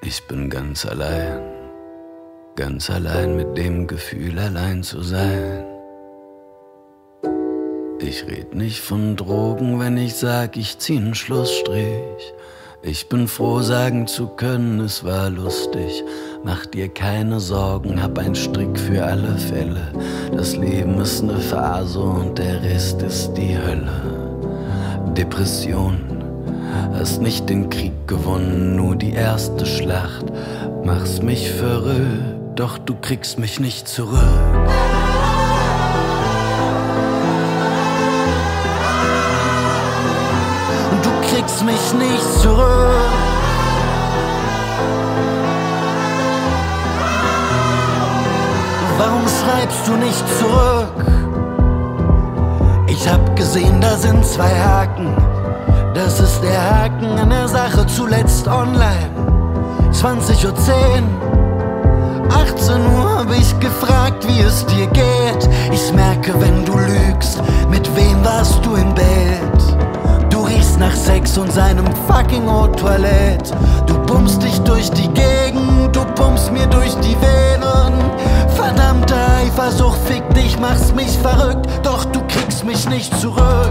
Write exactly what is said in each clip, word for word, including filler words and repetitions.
Ich bin ganz allein, ganz allein mit dem Gefühl, allein zu sein. Ich red nicht von Drogen, wenn ich sag, ich zieh 'n Schlussstrich. Ich bin froh, sagen zu können, es war lustig. Mach dir keine Sorgen, hab ein Strick für alle Fälle. Das Leben ist ne Phase und der Rest ist die Hölle. Depression, hast nicht den Krieg gewonnen, nur die erste Schlacht. Machst mich verrückt, doch du kriegst mich nicht zurück. Du kriegst mich nicht zurück. Warum schreibst du nicht zurück? Ich hab gesehen, da sind zwei Haken. Das ist der Haken an der Sache, zuletzt online. zwanzig Uhr zehn, achtzehn Uhr hab ich gefragt, wie es dir geht. Ich merke, wenn du lügst, mit wem warst du im Bett? Du riechst nach Sex und seinem fucking Eau-Toilette. Du pumpst dich durch die Gegend, du pumpst mir durch die Venen. Verdammte Eifersucht, fick dich, machst mich verrückt, doch du kriegst mich nicht zurück.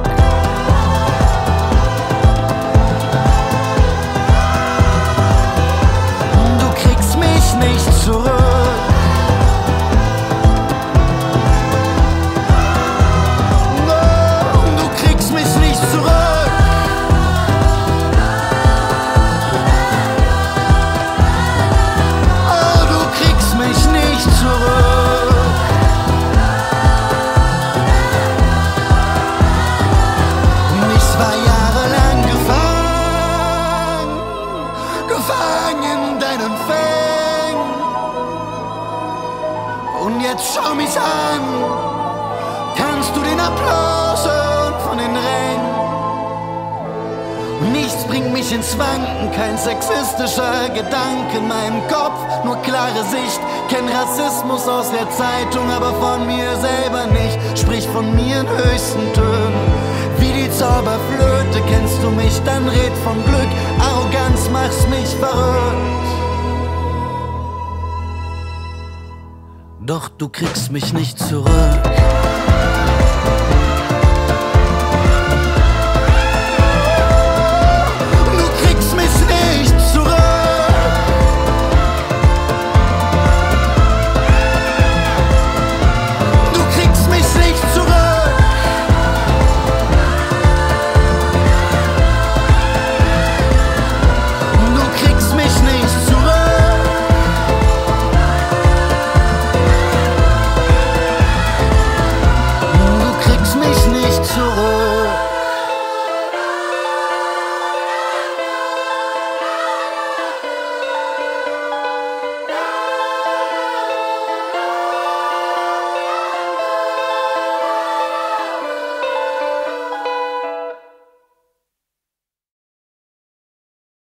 Nicht zurück. No, du kriegst mich nicht zurück. Oh, du kriegst mich nicht zurück. Ich war jahrelang gefangen, gefangen in deinen Fängen. Und jetzt schau mich an, kannst du den Applaus hören von den Rängen? Nichts bringt mich ins Wanken, kein sexistischer Gedanke in meinem Kopf, nur klare Sicht. Kenn Rassismus aus der Zeitung, aber von mir selber nicht. Sprich von mir in höchsten Tönen, wie die Zauberflöte. Kennst du mich, dann red von Glück. Arroganz machst mich verrückt, doch du kriegst mich nicht zurück.